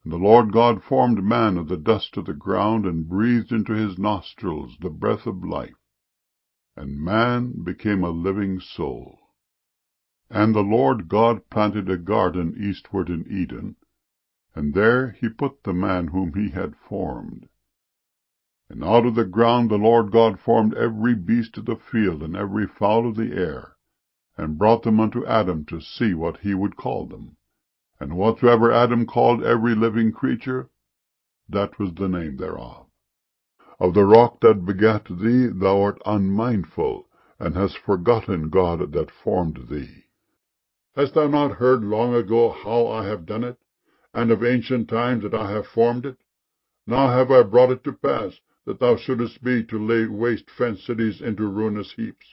And the Lord God formed man of the dust of the ground, and breathed into his nostrils the breath of life, and man became a living soul. And the Lord God planted a garden eastward in Eden, and there he put the man whom he had formed. And out of the ground the Lord God formed every beast of the field, and every fowl of the air, and brought them unto Adam to see what he would call them. And whatsoever Adam called every living creature, that was the name thereof. Of the rock that begat thee thou art unmindful, and hast forgotten God that formed thee. Hast thou not heard long ago how I have done it, and of ancient times that I have formed it? Now have I brought it to pass, that thou shouldest be to lay waste fenced cities into ruinous heaps.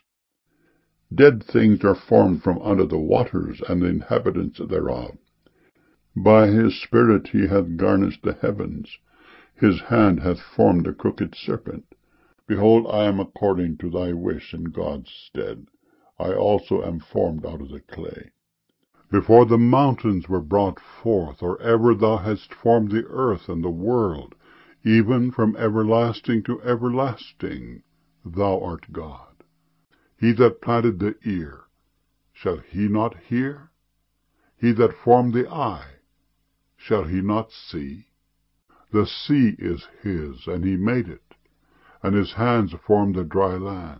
Dead things are formed from under the waters, and the inhabitants thereof. By his spirit he hath garnished the heavens. His hand hath formed a crooked serpent. Behold, I am according to thy wish in God's stead. I also am formed out of the clay. Before the mountains were brought forth, or ever thou hast formed the earth and the world, even from everlasting to everlasting, thou art God. He that planted the ear, shall he not hear? He that formed the eye, shall he not see? The sea is his, and he made it, and his hands formed the dry land.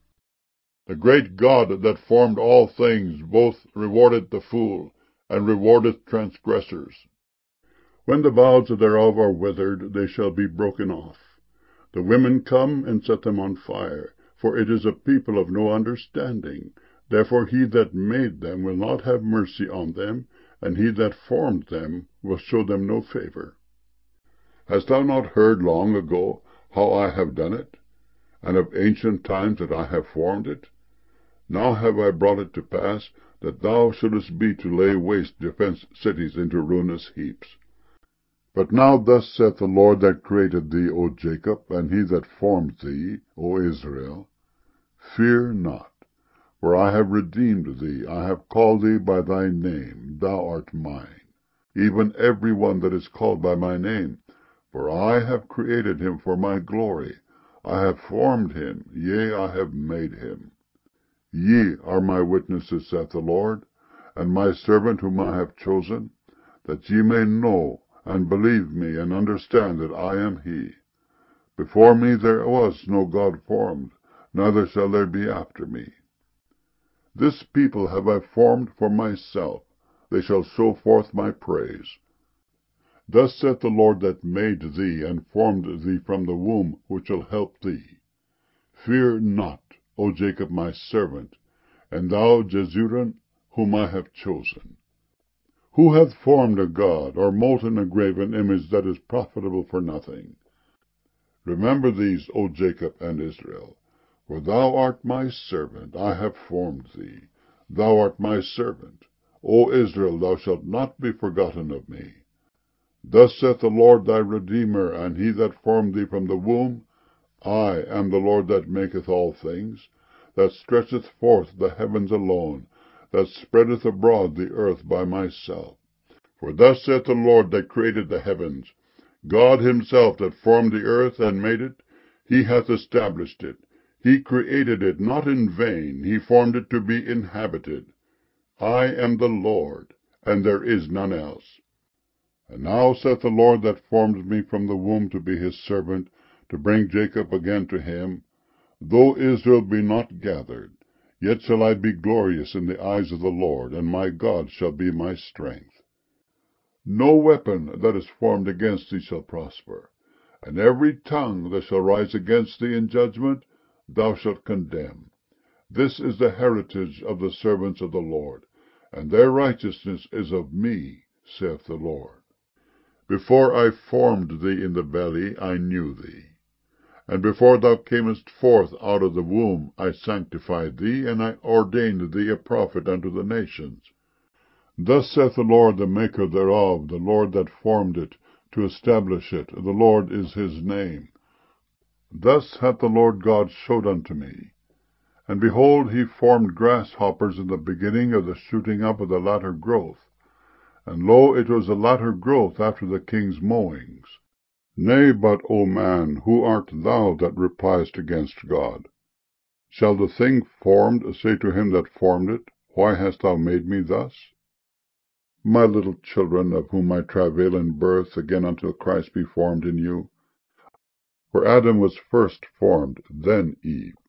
The great God that formed all things both rewardeth the fool, and rewardeth transgressors. When the boughs thereof are withered, they shall be broken off. The women come and set them on fire, for it is a people of no understanding. Therefore he that made them will not have mercy on them, and he that formed them will show them no favor. Hast thou not heard long ago how I have done it, and of ancient times that I have formed it? Now have I brought it to pass, that thou shouldest be to lay waste defenced cities into ruinous heaps. But now thus saith the Lord that created thee, O Jacob, and he that formed thee, O Israel, Fear not, for I have redeemed thee, I have called thee by thy name, thou art mine, even every one that is called by my name. For I have created him for my glory, I have formed him, yea, I have made him. Ye are my witnesses, saith the Lord, and my servant whom I have chosen, that ye may know and believe me, and understand that I am he. Before me there was no God formed, neither shall there be after me. This people have I formed for myself, they shall show forth my praise. Thus saith the Lord that made thee, and formed thee from the womb, which shall help thee. Fear not, O Jacob my servant, and thou Jeshurun, whom I have chosen. Who hath formed a god, or molten a graven image that is profitable for nothing? Remember these, O Jacob and Israel, for thou art my servant, I have formed thee. Thou art my servant. O Israel, thou shalt not be forgotten of me. Thus saith the Lord thy Redeemer, and he that formed thee from the womb, I am the Lord that maketh all things, that stretcheth forth the heavens alone, that spreadeth abroad the earth by myself. For thus saith the Lord that created the heavens, God himself that formed the earth and made it, he hath established it. He created it not in vain, he formed it to be inhabited. I am the Lord, and there is none else. And now saith the Lord that formed me from the womb to be his servant, to bring Jacob again to him, Though Israel be not gathered, yet shall I be glorious in the eyes of the Lord, and my God shall be my strength. No weapon that is formed against thee shall prosper, and every tongue that shall rise against thee in judgment thou shalt condemn. This is the heritage of the servants of the Lord, and their righteousness is of me, saith the Lord. Before I formed thee in the belly, I knew thee. And before thou camest forth out of the womb, I sanctified thee, and I ordained thee a prophet unto the nations. Thus saith the Lord, the Maker thereof, the Lord that formed it, to establish it. The Lord is his name. Thus hath the Lord God showed unto me. And behold, he formed grasshoppers in the beginning of the shooting up of the latter growth. and lo, it was the latter growth after the king's mowings. Nay, but, O man, who art thou that repliest against God? Shall the thing formed say to him that formed it, Why hast thou made me thus? My little children, of whom I travail in birth, again until Christ be formed in you. For Adam was first formed, then Eve.